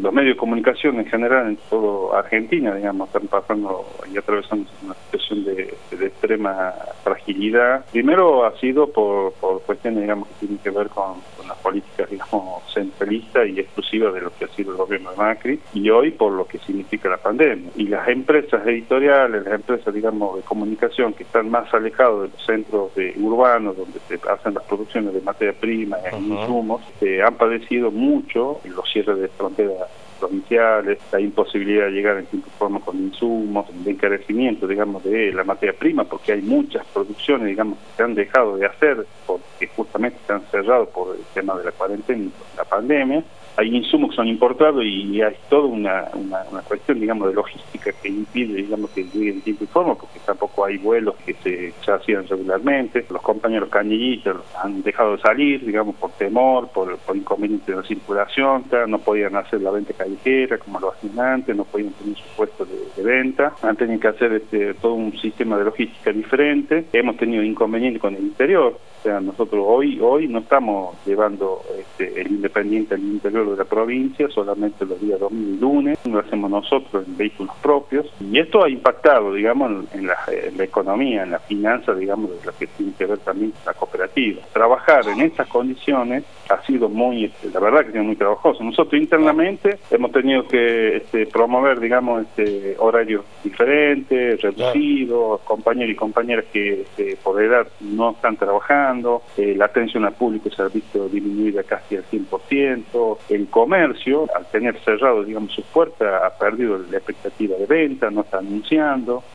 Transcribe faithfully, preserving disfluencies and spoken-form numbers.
Los medios de comunicación en general en toda Argentina, digamos, están pasando y atravesando una situación de, de extrema fragilidad. Primero ha sido por, por cuestiones, digamos, que tienen que ver con, con las políticas, digamos, centralistas y exclusivas de lo que ha sido el gobierno de Macri, y hoy por lo que significa la pandemia. Y las empresas editoriales, las empresas, digamos, de comunicación que están más alejados de los centros de, urbanos, donde se hacen las producciones de materia prima y uh-huh. insumos, eh, han padecido mucho los cierres de fronteras provinciales, la imposibilidad de llegar en tiempo y forma con insumos, de encarecimiento, digamos, de la materia prima, porque hay muchas producciones, digamos, que se han dejado de hacer porque justamente se han cerrado por el tema de la cuarentena y por la pandemia. Hay insumos que son importados y hay toda una, una, una cuestión, digamos, de logística que impide, digamos, que lleguen en tiempo y forma, porque tampoco hay vuelos que se, se hacían regularmente. Los compañeros cañillistas han dejado de salir, digamos, por temor, por, por inconvenientes de la circulación, no podían hacer la venta callejera como lo hacían antes, no podían tener su puesto de, de venta, han tenido que hacer este, todo un sistema de logística diferente. Hemos tenido inconvenientes con el interior. O sea, nosotros hoy hoy no estamos llevando este, el Independiente al interior de la provincia, solamente los días domingo y lunes, lo hacemos nosotros en vehículos propios, y esto ha impactado, digamos, en la, en la economía, en la finanza, digamos, de lo que tiene que ver también con la cooperativa. Trabajar en estas condiciones ha sido muy, este, la verdad que ha sido muy trabajoso. Nosotros internamente hemos tenido que este, promover, digamos, este, horarios diferentes, reducidos, compañeros y compañeras que este, por edad no están trabajando, eh, la atención al público y servicio disminuida casi al cien por ciento, el comercio, al tener cerrado, digamos, sus puertas, ha perdido la expectativa de venta, no está anunciando.